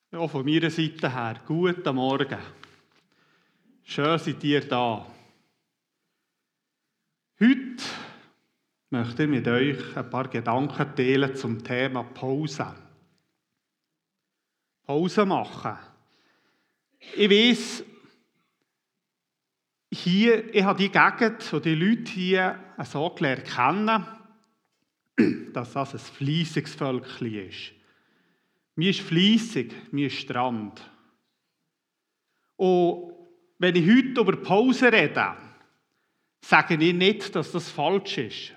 Ja, von meiner Seite her, guten Morgen. Schön seid ihr da. Heute möchte ich mit euch ein paar Gedanken teilen zum Thema Pause. Pause machen. Ich weiss, ich habe die Gegend und die Leute hier so gelernt kennen, dass das ein fleissiges Völkchen ist. Mir ist fleissig, mir ist Strand. Und wenn ich heute über Pause rede, sage ich nicht, dass das falsch ist.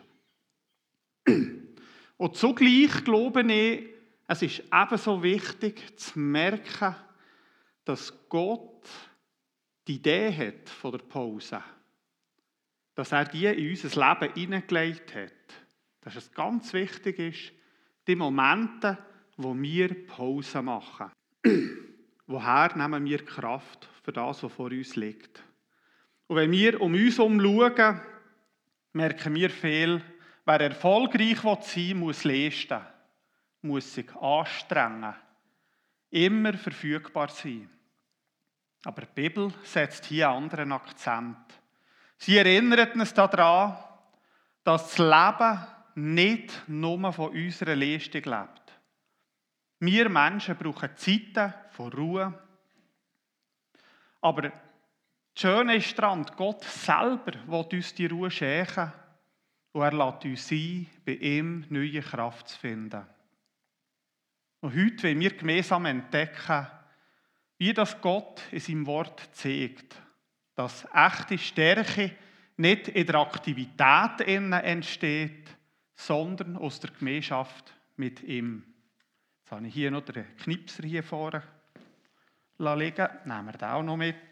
Und zugleich glaube ich, es ist ebenso wichtig zu merken, dass Gott die Idee hat von der Pause. Dass er die in unser Leben hineingelegt hat. Dass es ganz wichtig ist, die Momente, wo wir Pause machen. Woher nehmen wir Kraft für das, was vor uns liegt? Und wenn wir um uns herum schauen, merken wir viel, wer erfolgreich sein will, muss leisten, muss sich anstrengen, immer verfügbar sein. Aber die Bibel setzt hier einen anderen Akzent. Sie erinnert uns daran, dass das Leben nicht nur von unserer Leistung lebt. Wir Menschen brauchen Zeiten von Ruhe. Aber das Schöne ist daran, Gott selber will uns die Ruhe schenken und er lässt uns ein, bei ihm neue Kraft zu finden. Und heute wollen wir gemeinsam entdecken, wie das Gott in seinem Wort zeigt, dass echte Stärke nicht in der Aktivität entsteht, sondern aus der Gemeinschaft mit ihm. Jetzt habe ich hier noch den Knipser hier vorne liegen. Nehmen wir den auch noch mit.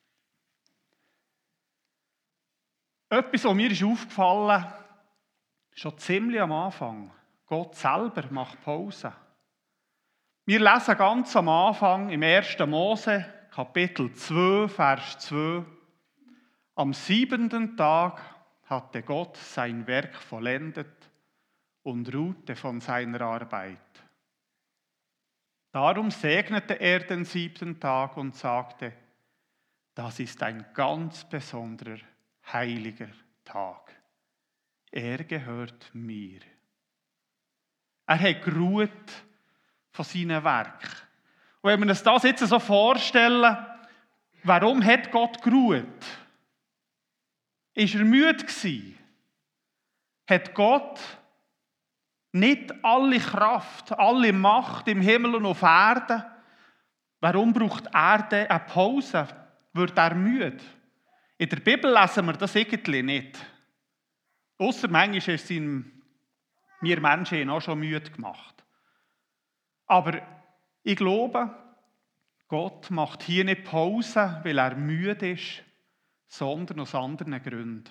Etwas, was mir ist aufgefallen, schon ziemlich am Anfang. Gott selber macht Pause. Wir lesen ganz am Anfang im 1. Mose, Kapitel 2, Vers 2. Am 7. Tag hatte Gott sein Werk vollendet und ruhte von seiner Arbeit. Darum segnete er den 7. Tag und sagte, das ist ein ganz besonderer, heiliger Tag. Er gehört mir. Er hat geruht von seinem Werk. Und wenn wir uns das jetzt so vorstellen, warum hat Gott geruht? Ist er müde gewesen? Hat Gott nicht alle Kraft, alle Macht im Himmel und auf Erden? Warum braucht die Erde eine Pause? Wird er müde? In der Bibel lesen wir das irgendwie nicht. Ausser manchmal ist es wir Menschen auch schon müde gemacht. Aber ich glaube, Gott macht hier nicht Pause, weil er müde ist, sondern aus anderen Gründen.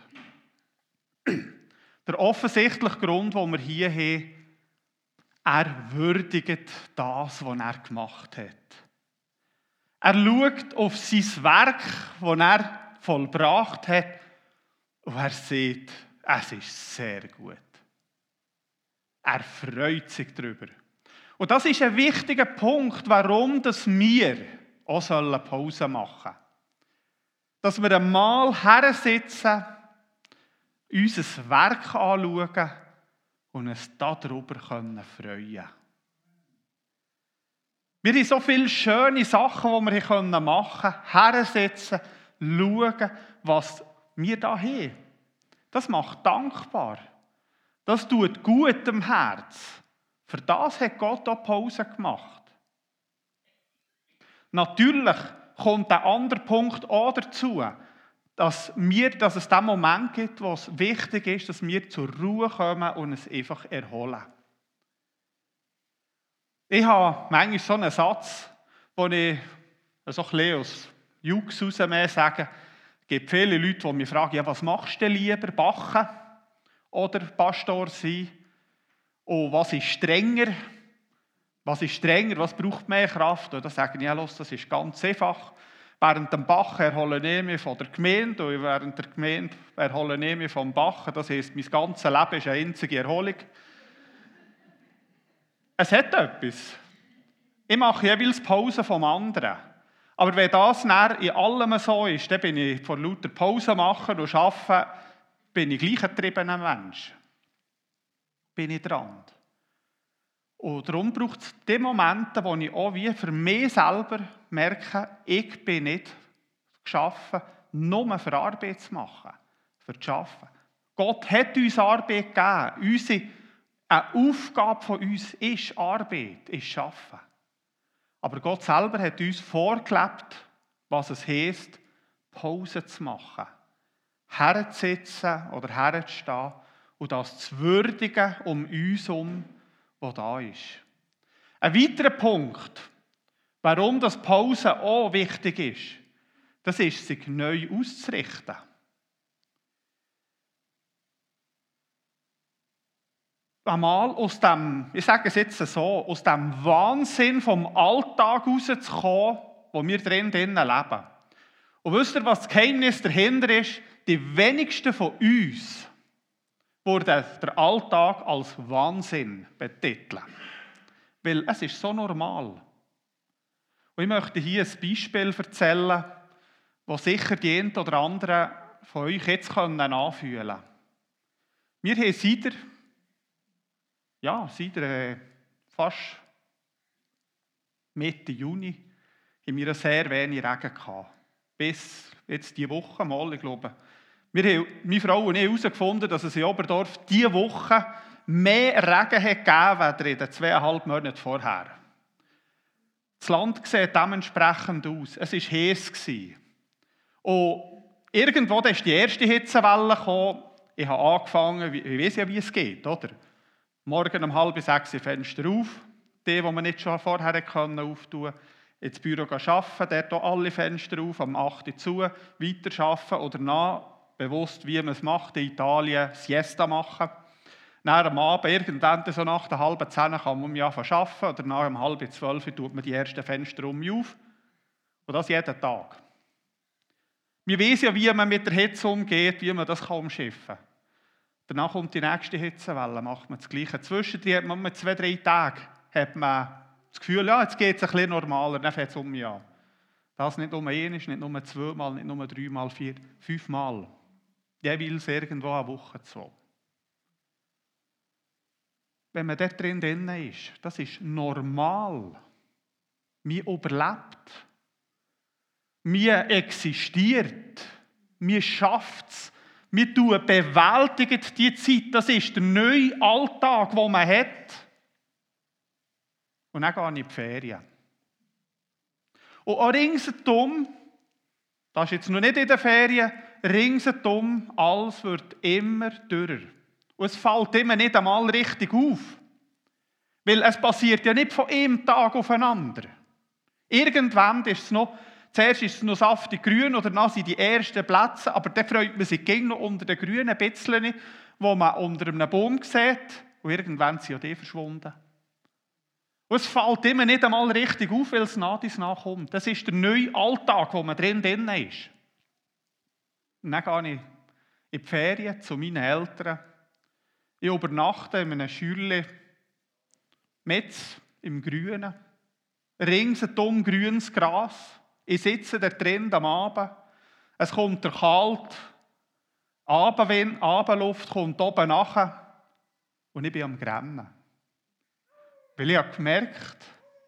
Der offensichtliche Grund, den wir hier haben, er würdigt das, was er gemacht hat. Er schaut auf sein Werk, das er vollbracht hat, und er sieht, es ist sehr gut. Er freut sich darüber. Und das ist ein wichtiger Punkt, warum wir auch Pause machen sollen. Dass wir einmal hersitzen, unser Werk anschauen und uns darüber freuen können. Wir haben so viele schöne Sachen, die wir machen können. Hersitzen, schauen, was wir da haben. Das macht dankbar. Das tut gut im Herz. Für das hat Gott auch Pause gemacht. Natürlich kommt der andere Punkt auch dazu, dass es den Moment gibt, wo es wichtig ist, dass wir zur Ruhe kommen und es einfach erholen. Ich habe manchmal so einen Satz, den ich so ein bisschen aus Jux raus mehr sage. Es gibt viele Leute, die mich fragen, ja, was machst du denn lieber, Backen oder Pastor sein? Und was ist strenger? Was braucht mehr Kraft? Und da sage ich, ja, das ist ganz einfach. Während dem Bachen erhole ich mich von der Gemeinde und während der Gemeinde erhole ich mich vom Bachen. Das heisst, mein ganzes Leben ist eine einzige Erholung. Es hat etwas. Ich mache jeweils Pause vom anderen. Aber wenn das dann in allem so ist, dann bin ich vor lauter Pause machen und arbeiten, bin ich gleich ein getriebener Mensch. Bin ich dran. Und darum braucht es die Momente, wo ich auch wie für mich selber merke, ich bin nicht geschaffen, nur für Arbeit zu machen, für zu arbeiten. Gott hat uns Arbeit gegeben. Eine Aufgabe von uns ist Arbeit, ist Arbeiten. Aber Gott selber hat uns vorgelebt, was es heisst, Pause zu machen. Herzusitzen oder herzustehen und das zu würdigen um uns herum, was da ist. Ein weiterer Punkt, warum das Pause auch wichtig ist, das ist, sich neu auszurichten. Einmal aus dem, ich sage es jetzt so, aus dem Wahnsinn vom Alltag rauszukommen, wo wir drinnen leben. Und wisst ihr, was das Geheimnis dahinter ist? Die wenigsten von uns würden den Alltag als Wahnsinn betiteln. Weil es ist so normal. Und ich möchte hier ein Beispiel erzählen, das sicher die einen oder anderen von euch jetzt anfühlen können. Wir haben seit fast Mitte Juni haben wir sehr wenig Regen gehabt. Bis jetzt diese Woche mal, ich glaube. Wir haben, meine Frau und ich, herausgefunden, dass es in Oberdorf diese Woche mehr Regen hat gegeben als in den 2,5 Monaten vorher. Das Land sieht dementsprechend aus. Es war heiß. Und irgendwo ist die erste Hitzewelle gekommen. Ich habe angefangen, ich weiss ja, wie es geht, oder? Morgen um 5:30 Fenster auf, die man nicht schon vorher auftun konnte. Ins Büro arbeiten, dort auch alle Fenster auf, am 8 Uhr zu, weiter arbeiten oder nach, bewusst, wie man es macht, in Italien Siesta machen. Dann am Abend, irgendwann so nach der 9:30 kann man anfangen zu arbeiten oder nach um 11:30 tut man die ersten Fenster auf. Und das jeden Tag. Wir wissen ja, wie man mit der Hitze umgeht, wie man das umschiffen kann. Danach kommt die nächste Hitzewelle, macht man das Gleiche. Zwischendrin hat man mit 2-3 Tagen hat man das Gefühl, ja, jetzt geht es ein bisschen normaler, dann fängt es um mich an. Das nicht nur einmal, nicht nur 2-mal, nicht nur 3-mal, 4, 5-mal. Jeweils irgendwo eine Woche, 2. Wenn man dort drin ist, das ist normal. Man überlebt. Man existiert. Man schafft es. Wir bewältigen die Zeit, das ist der neue Alltag, den man hat. Und dann gehe ich in die Ferien. Und auch ringsherum, das ist jetzt noch nicht in den Ferien, ringsherum, alles wird immer dürrer. Und es fällt immer nicht einmal richtig auf. Weil es passiert ja nicht von einem Tag auf den anderen. Irgendwann ist es noch, zuerst ist es noch saftig grün oder dann sind die ersten Plätze, aber dann freut man sich gegen noch unter den grünen Bitzeln, wo man unter einem Baum sieht. Und irgendwann sind ja die verschwunden. Und es fällt immer nicht einmal richtig auf, weil es nach dies nachkommt. Das ist der neue Alltag, wo man drin ist. Und dann gehe ich in die Ferien zu meinen Eltern. Ich übernachte in einem Schürli Metz im Grünen. Ringsherum grünes Gras. Ich sitze da drin am Abend. Es kommt der kalte Abendwind, Abendluft kommt oben nachher. Und ich bin am Grennen. Weil ich habe gemerkt,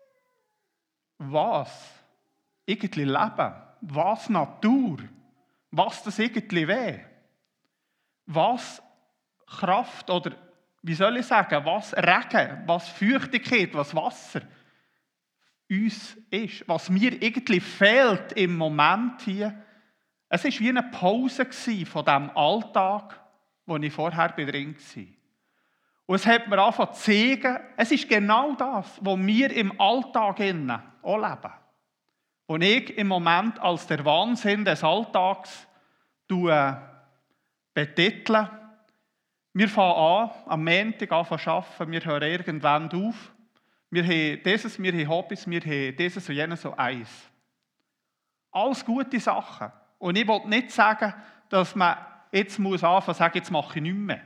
was irgendwie Leben, was Natur, was das irgendwie wäre. Was Kraft oder, wie soll ich sagen, was Regen, was Feuchtigkeit, was Wasser uns ist, was mir irgendwie fehlt im Moment hier. Es war wie eine Pause von diesem Alltag, wo ich vorher drin war. Und es hat mir angefangen zu zeigen, es ist genau das, was wir im Alltag auch leben. Und ich im Moment als der Wahnsinn des Alltags betitle. Wir fangen an, am Montag an zu arbeiten, wir hören irgendwann auf. Wir haben dieses, wir haben Hobbys, wir haben dieses und jenes so eins. Alles gute Sachen. Und ich will nicht sagen, dass man jetzt anfangen muss, sagen, jetzt mache ich nichts mehr.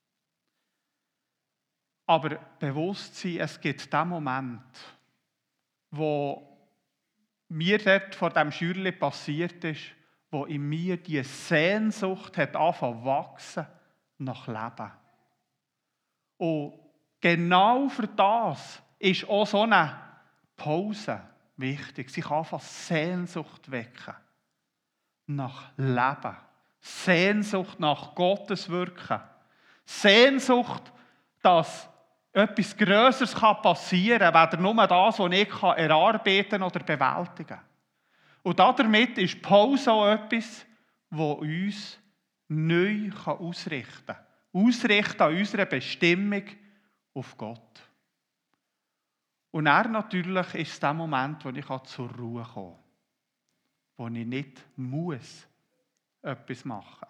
Aber bewusst sein, es gibt den Moment, wo mir dort vor dem Schürli passiert ist, wo in mir die Sehnsucht hat angefangen zu wachsen nach Leben. Und genau für das ist auch so eine Pause wichtig. Sich anfangen Sehnsucht wecken nach Leben. Sehnsucht nach Gottes Wirken. Sehnsucht, dass etwas Grösseres passieren kann, weder nur das, was ich erarbeiten oder bewältigen kann. Und damit ist Pause auch etwas, das uns neu ausrichten kann. Ausrichten an unserer Bestimmung auf Gott. Und dann natürlich ist es der Moment, wo ich zur Ruhe komme. Wo ich nicht muss etwas machen.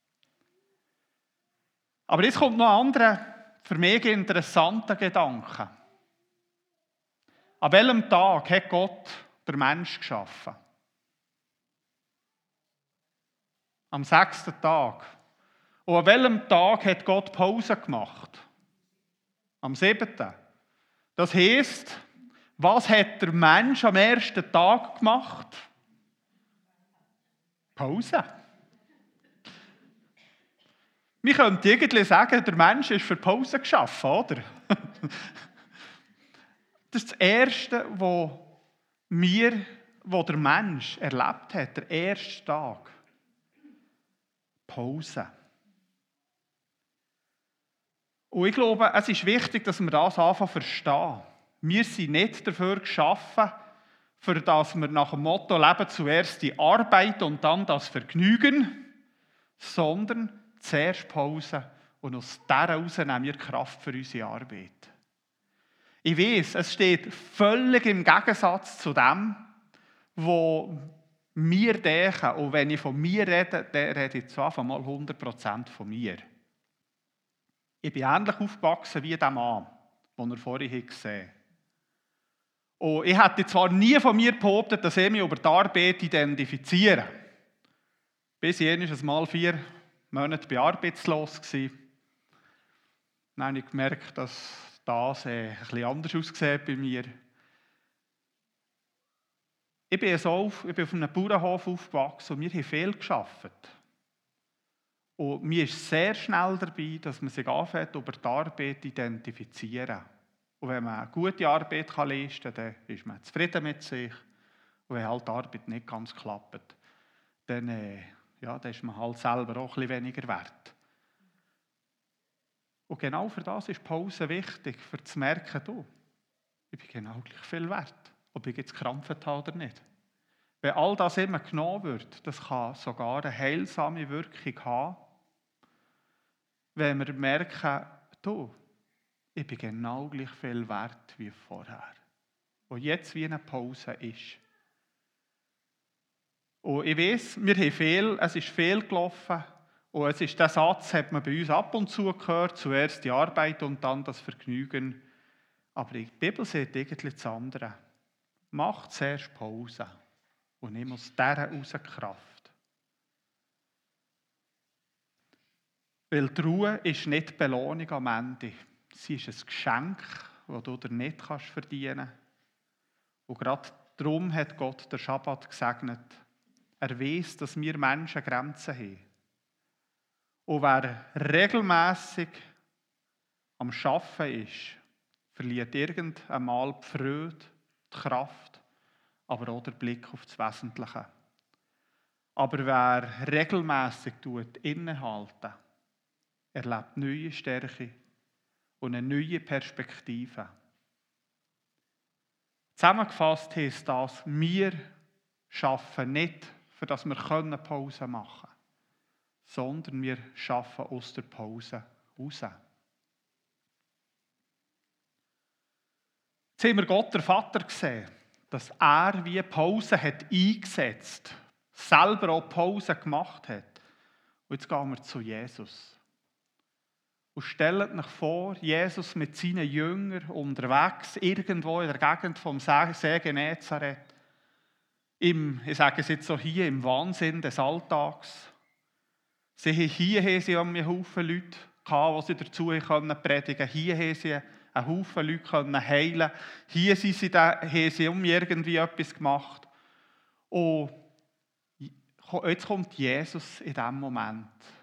Aber jetzt kommt noch ein anderer, für mich interessanter Gedanke. An welchem Tag hat Gott den Menschen geschaffen? Am 6. Tag. Und an welchem Tag hat Gott Pause gemacht? Am 7. Das heisst, was hat der Mensch am 1. Tag gemacht? Pause. Wir könnten irgendwie sagen, der Mensch ist für Pause geschaffen, oder? Das ist das Erste, was der Mensch erlebt hat, der erste Tag. Pause. Und ich glaube, es ist wichtig, dass wir das anfangen zu verstehen. Wir sind nicht dafür geschaffen, für das wir nach dem Motto leben, zuerst die Arbeit und dann das Vergnügen, sondern zuerst Pause und aus dieser heraus nehmen wir Kraft für unsere Arbeit. Ich weiss, es steht völlig im Gegensatz zu dem, was wir denken. Und wenn ich von mir rede, dann rede ich zwar mal 100% von mir. Ich bin ähnlich aufgewachsen wie der Mann, den ihr vorhin gesehen habt. Und ich hätte zwar nie von mir behauptet, dass ich mich über die Arbeit identifiziere. Bis ich mal 4 Monate arbeitslos war. Dann habe ich gemerkt, dass das ein bisschen anders aussieht bei mir. Ich bin auf einem Bauernhof aufgewachsen und wir haben viel gearbeitet. Und mir ist sehr schnell dabei, dass man sich anfängt, über die Arbeit zu identifizieren. Und wenn man eine gute Arbeit leisten kann, dann ist man zufrieden mit sich. Und wenn halt die Arbeit nicht ganz klappt, dann ist man halt selber auch ein bisschen weniger wert. Und genau für das ist Pause wichtig, für zu merken, ich bin genau gleich viel wert, ob ich jetzt gekrampft habe oder nicht. Wenn all das immer genommen wird, das kann sogar eine heilsame Wirkung haben, wenn wir merken, ich bin genau gleich viel wert wie vorher. Und jetzt wie eine Pause ist. Und ich weiss, es ist viel gelaufen. Und der Satz hat man bei uns ab und zu gehört, zuerst die Arbeit und dann das Vergnügen. Aber die Bibel sagt irgendwie das andere. Mach zuerst Pause und nimm aus dieser heraus Kraft. Weil die Ruhe ist nicht die Belohnung am Ende. Sie ist ein Geschenk, das du dir nicht verdienen kannst. Und gerade darum hat Gott den Schabbat gesegnet. Er weiss, dass wir Menschen Grenzen haben. Und wer regelmässig am Arbeiten ist, verliert irgendwann mal die Freude, die Kraft, aber auch den Blick auf das Wesentliche. Aber wer regelmässig innehalten, erlebt neue Stärke und eine neue Perspektive. Zusammengefasst heisst das, wir arbeiten nicht, für das wir Pause machen können, sondern wir arbeiten aus der Pause raus. Jetzt haben wir Gott, der Vater, gesehen, dass er wie Pause hat eingesetzt, selber auch Pause gemacht hat. Und jetzt gehen wir zu Jesus. Und stellt euch vor, Jesus mit seinen Jüngern unterwegs, irgendwo in der Gegend vom See Genezareth, ich sage es jetzt so hier, im Wahnsinn des Alltags. Hier haben sie einen Haufen Leute gehabt, die sie dazu predigen konnten. Hier haben sie einen Haufen Leute heilen. Hier haben sie irgendwie etwas gemacht. Und jetzt kommt Jesus in diesem Moment.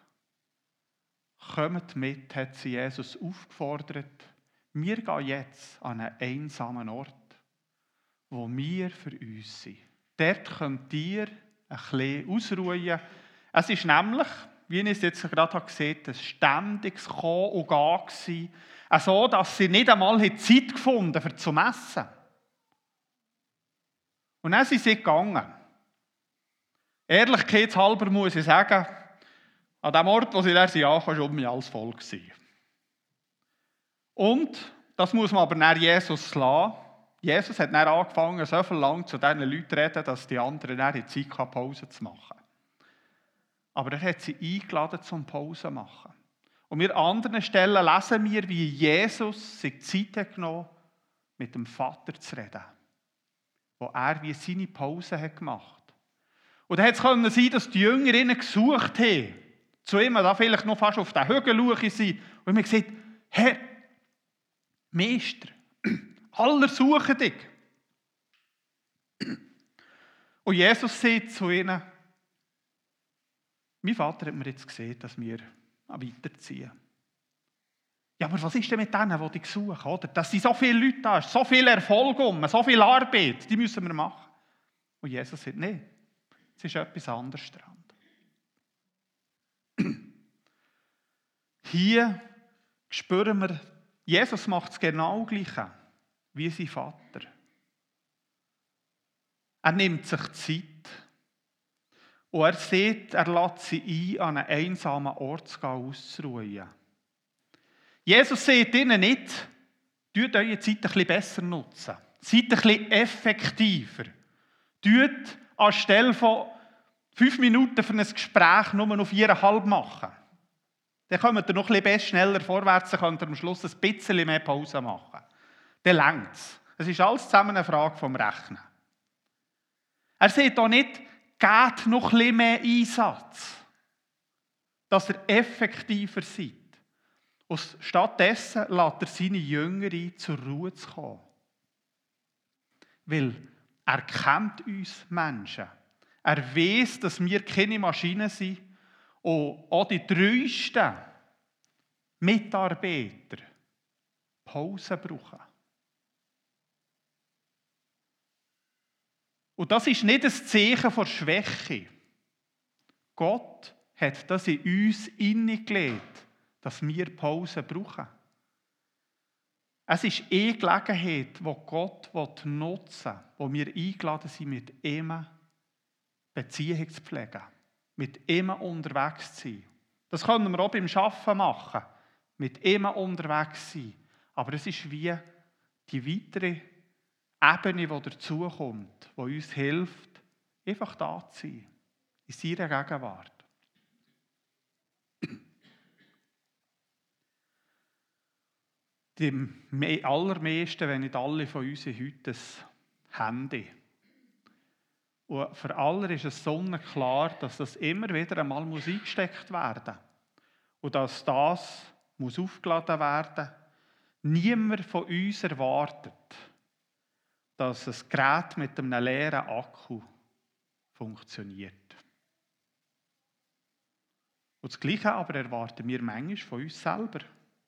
Kommt mit, hat sie Jesus aufgefordert. Wir gehen jetzt an einen einsamen Ort, wo wir für uns sind. Dort könnt ihr ein bisschen ausruhen. Es ist nämlich, wie ich es jetzt gerade gesehen habe, ein ständiges Kommen und Gehen gewesen. So, dass sie nicht einmal Zeit gefunden haben, zum Essen. Und dann sind sie gegangen. Ehrlichkeitshalber muss ich sagen, an dem Ort, wo sie da sind, war schon um mich alles voll gewesen. Und, das muss man aber nach Jesus lassen. Jesus hat dann angefangen, so viel lang zu diesen Leuten zu reden, dass die anderen dann die Zeit hatten, Pause zu machen. Aber er hat sie eingeladen, zum Pause zu machen. Und wir an anderen Stellen lesen wir, wie Jesus sich Zeit hat genommen, mit dem Vater zu reden. Wo er wie seine Pause hat gemacht. Und dann konnte es sein, dass die Jünger ihn gesucht haben. Zu ihm da vielleicht noch fast auf den Hügel schauen sind. Und wir gesagt, Herr, Meister, alle suchen dich. Und Jesus sagt zu ihnen, mein Vater hat mir jetzt gesehen, dass wir weiterziehen. Ja, aber was ist denn mit denen, die dich suchen? Oder? Dass sind so viele Leute da, so viel Erfolg so viel Arbeit, die müssen wir machen. Und Jesus sagt, nein, es ist etwas anderes dran. Hier spüren wir, Jesus macht es genau gleich wie sein Vater. Er nimmt sich Zeit und er sieht, er lässt sie ein, an einen einsamen Ort zu gehen, auszuruhen. Jesus sagt ihnen nicht, tut eure Zeit ein bisschen besser nutzen. Seid ein bisschen effektiver. Tut anstelle von 5 Minuten für ein Gespräch nur noch 4,5 machen. Dann kommt ihr noch ein bisschen schneller vorwärts, dann könnt ihr am Schluss ein bisschen mehr Pause machen. Dann reicht es. Es ist alles zusammen eine Frage vom Rechnen. Er sagt auch nicht, gebt noch ein bisschen mehr Einsatz, dass ihr effektiver seid. Und stattdessen lässt er seine Jünger ein, zur Ruhe zu kommen. Weil er kennt uns Menschen. Er weiß, dass wir keine Maschinen sind und auch die treuesten Mitarbeiter Pause brauchen. Und das ist nicht ein Zeichen von Schwäche. Gott hat das in uns hineingelegt, dass wir Pause brauchen. Es ist eine Gelegenheit, die Gott nutzen will, wo wir eingeladen sind, mit ihm Beziehung zu pflegen, mit ihm unterwegs zu sein. Das können wir auch beim Arbeiten machen, mit ihm unterwegs sein. Aber es ist wie die weitere Ebene, die dazukommt, die uns hilft, einfach da zu sein, in seiner Gegenwart. Die allermeisten, wenn nicht alle von uns, haben heute ein Handy. Und für alle ist es sonnenklar, dass das immer wieder einmal eingesteckt werden muss. Und dass das aufgeladen werden muss. Niemand von uns erwartet, dass ein Gerät mit einem leeren Akku funktioniert. Und das Gleiche aber erwarten wir manchmal von uns selber.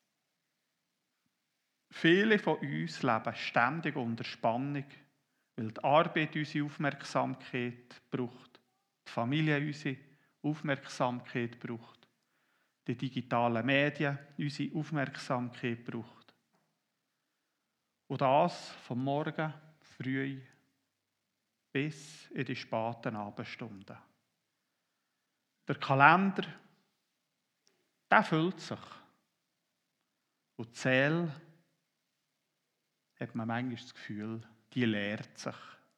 Viele von uns leben ständig unter Spannung, weil die Arbeit unsere Aufmerksamkeit braucht, die Familie unsere Aufmerksamkeit braucht, die digitalen Medien unsere Aufmerksamkeit braucht. Und das vom Morgen früh bis in die späten Abendstunden. Der Kalender, der füllt sich. Und die Seele, hat man manchmal das Gefühl, die leert sich.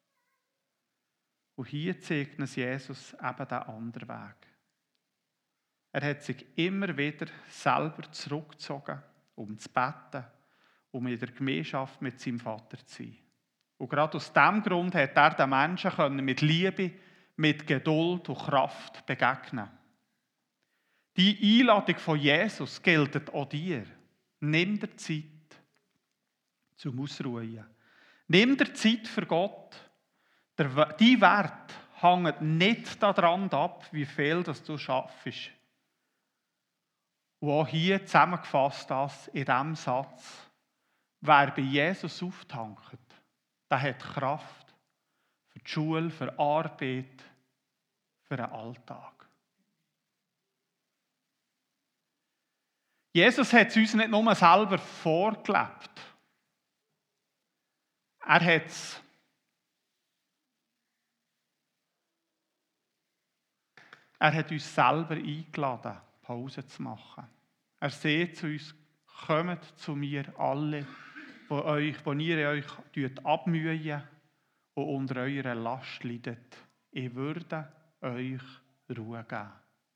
Und hier zeigt uns Jesus eben den anderen Weg. Er hat sich immer wieder selber zurückgezogen, um zu beten, um in der Gemeinschaft mit seinem Vater zu sein. Und gerade aus diesem Grund hat er den Menschen mit Liebe, mit Geduld und Kraft begegnen. Die Einladung von Jesus gilt auch dir. Nimm dir Zeit. zum Ausruhen. Nimm dir Zeit für Gott. Dein Wert hängt nicht daran ab, wie viel das du schaffst. Und auch hier zusammengefasst das in diesem Satz. Wer bei Jesus auftankt, der hat Kraft für die Schule, für die Arbeit, für den Alltag. Jesus hat es uns nicht nur selber vorgelebt. Er hat uns selber eingeladen, Pause zu machen. Er sagt zu uns, kommt zu mir alle, die ihr euch abmühen und unter eurer Last leidet. Ich würde euch Ruhe geben.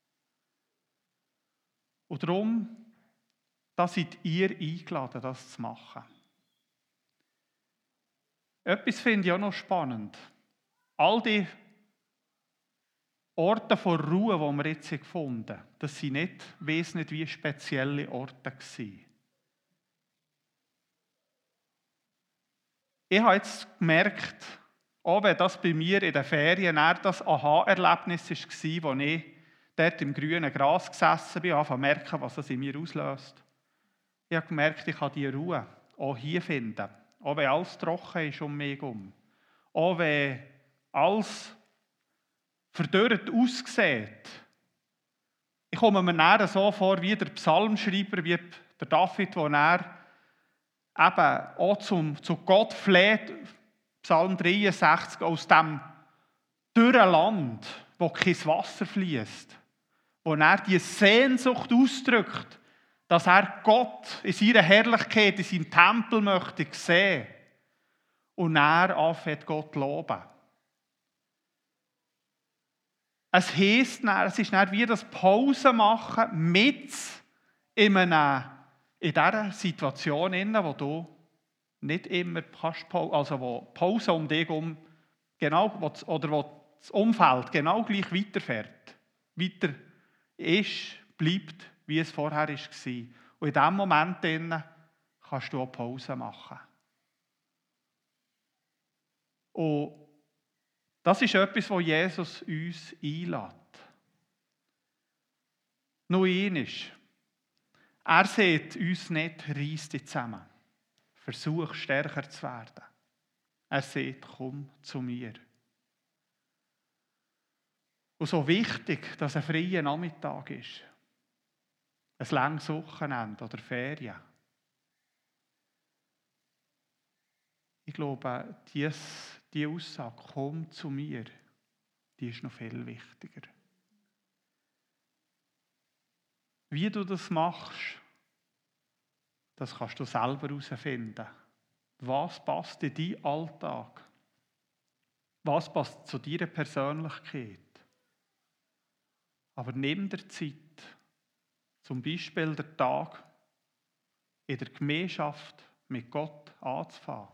Und darum, da seid ihr eingeladen, das zu machen. Etwas finde ich auch noch spannend. All die Orte von Ruhe, die wir jetzt gefunden haben, das waren nicht, weiss nicht wie spezielle Orte gewesen. Ich habe jetzt gemerkt, auch wenn das bei mir in den Ferien das Aha-Erlebnis war, als ich dort im grünen Gras gesessen bin, und merken, was das in mir auslöst. Ich habe gemerkt, ich kann diese Ruhe auch hier finden. Auch wenn alles trocken ist um mich herum. Auch wenn alles verdörrt aussieht. Ich komme mir näher so vor wie der Psalmschreiber, wie der David, wo er eben auch zu Gott fleht, Psalm 63, aus dem dürren Land, wo kein Wasser fließt, wo er die Sehnsucht ausdrückt, dass er Gott in seiner Herrlichkeit, in seinem Tempel möchte sehen und er anfängt Gott loben. Es heisst, es ist nicht wie das Pause machen mit in dieser Situation, wo du nicht immer kannst, also wo Pause um dich herum oder wo das Umfeld genau gleich weiterfährt, weiter ist, bleibt, wie es vorher war. Und in diesem Moment kannst du auch Pause machen. Und das ist etwas, was Jesus uns einlädt. Nur einmal. Er sagt uns nicht, reiss dich zusammen. Versuch, stärker zu werden. Er sagt, komm zu mir. Und so wichtig, dass ein freier Nachmittag ist, ein langes Wochenende oder Ferien. Ich glaube, diese Aussage, komm zu mir, die ist noch viel wichtiger. Wie du das machst, das kannst du selber herausfinden. Was passt in deinen Alltag? Was passt zu deiner Persönlichkeit? Aber nimm dir Zeit, zum Beispiel den Tag in der Gemeinschaft mit Gott anzufangen.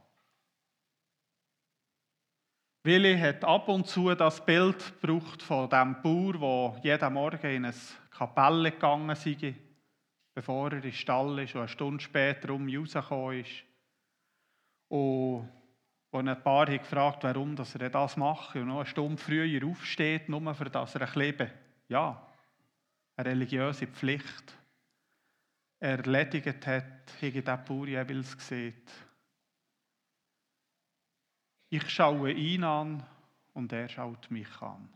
Willi hat ab und zu das Bild gebraucht von dem Bauer, der jeden Morgen in eine Kapelle gegangen ist, bevor er in den Stall ist und eine Stunde später rausgekommen ist. Und als ein paar haben gefragt, warum er das macht und noch eine Stunde früher aufsteht, nur für das er eine religiöse Pflicht erledigt hat, habe der Bauer jeweils gesehen. Ich schaue ihn an und er schaut mich an.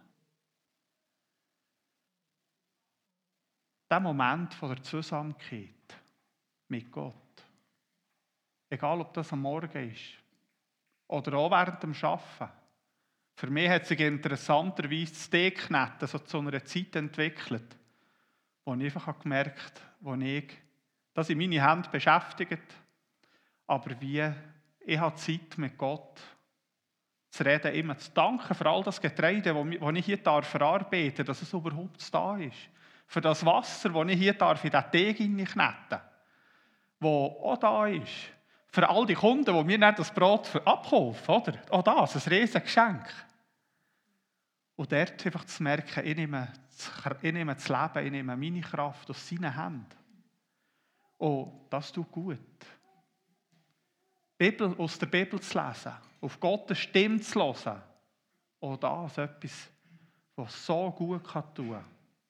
Der Moment von der Zusammenkeit mit Gott, egal ob das am Morgen ist oder auch während dem Arbeiten. Für mich hat sich interessanterweise das Teeknetten so zu einer Zeit entwickelt, wo ich einfach gemerkt habe, dass ich meine Hände beschäftigt, aber ich habe Zeit mit Gott zu reden, immer zu danken für all das Getreide, das ich hier verarbeiten darf, dass es überhaupt da ist. Für das Wasser, das ich hier in den Teig hineinkneten darf, das auch da ist. Für all die Kunden, die mir nicht das Brot abkaufen, oder? Auch das, ein riesiges Geschenk. Und dort einfach zu merken, ich nehme das Leben, ich nehme meine Kraft aus seinen Händen. Und das tut gut. Bibel, aus der Bibel zu lesen, auf Gottes Stimme zu hören. Auch das etwas, was so gut tun kann.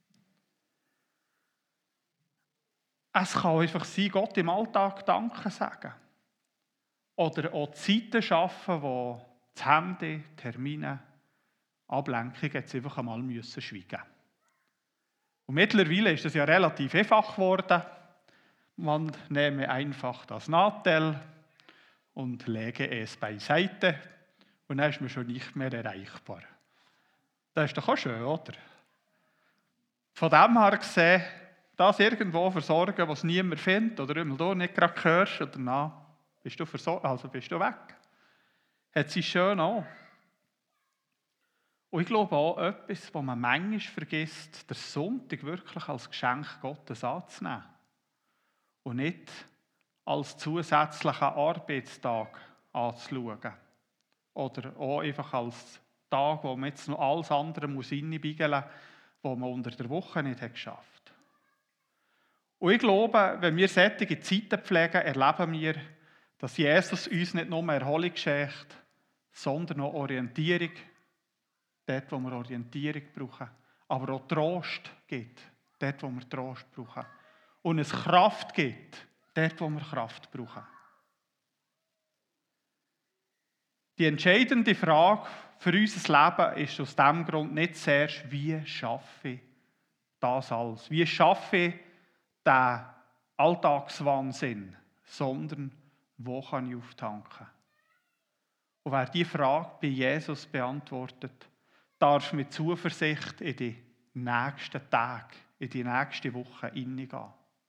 Es kann einfach sein, Gott im Alltag Danke sagen. Oder auch Zeiten schaffen, wo das Handy, Termine, Ablenkung jetzt einfach einmal schweigen müssen. Und mittlerweile ist es ja relativ einfach geworden. Man nehme einfach das Nadel und lege es beiseite und dann ist man schon nicht mehr erreichbar. Das ist doch auch schön, oder? Von dem her gesehen, das irgendwo versorgen, was niemand findet oder immer du nicht gerade hörst oder na, bist du weg. Hat sie schön auch. Und ich glaube auch etwas, was man manchmal vergisst, der Sonntag wirklich als Geschenk Gottes anzunehmen. Und nicht als zusätzlichen Arbeitstag anzuschauen. Oder auch einfach als Tag, wo man jetzt noch alles andere reinbiegeln muss, was man unter der Woche nicht geschafft hat. Und ich glaube, wenn wir solche Zeiten pflegen, erleben wir, dass Jesus uns nicht nur Erholung schenkt, sondern auch Orientierung, dort, wo wir Orientierung brauchen, aber auch Trost gibt, dort, wo wir Trost brauchen. Und es Kraft gibt, dort, wo wir Kraft brauchen. Die entscheidende Frage für unser Leben ist aus diesem Grund nicht zuerst, wie schaffe ich das alles? Wie schaffe ich den Alltagswahnsinn? Sondern, wo kann ich auftanken? Und wer diese Frage bei Jesus beantwortet, darf mit Zuversicht in die nächsten Tage, in die nächste Woche hineingehen.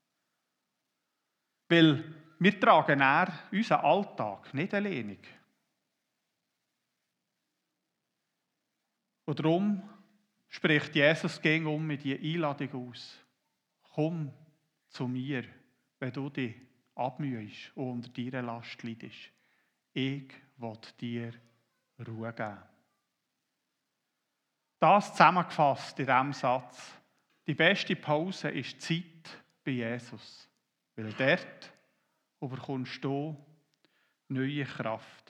Weil wir tragen unseren Alltag nicht alleinig. Und darum spricht Jesus gegen mit die Einladung aus. Komm zu mir, wenn du dich abmühst und unter deiner Last leidest. Ich will dir Ruhe geben. Das zusammengefasst in diesem Satz. Die beste Pause ist die Zeit bei Jesus. Weil dort bekommst du neue Kraft.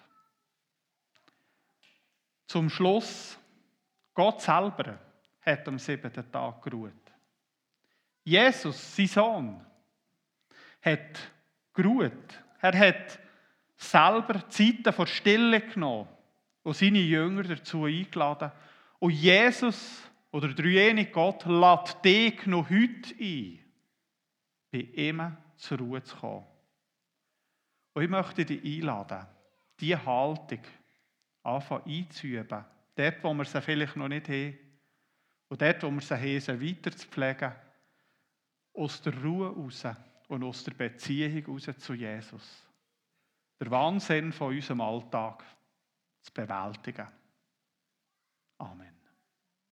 Zum Schluss, Gott selber hat am 7. Tag geruht. Jesus, sein Sohn, hat geruht. Er hat selber Zeiten von Stille genommen und seine Jünger dazu eingeladen. Und Jesus, oder der dreieinige Gott, lädt dich noch heute ein, bei ihm zur Ruhe zu kommen. Und ich möchte dich einladen, diese Haltung anfangen einzuüben. Dort, wo wir sie vielleicht noch nicht haben. Und dort, wo wir sie haben, sie weiter zu pflegen. Aus der Ruhe raus und aus der Beziehung raus zu Jesus. Der Wahnsinn von unserem Alltag zu bewältigen. Amen.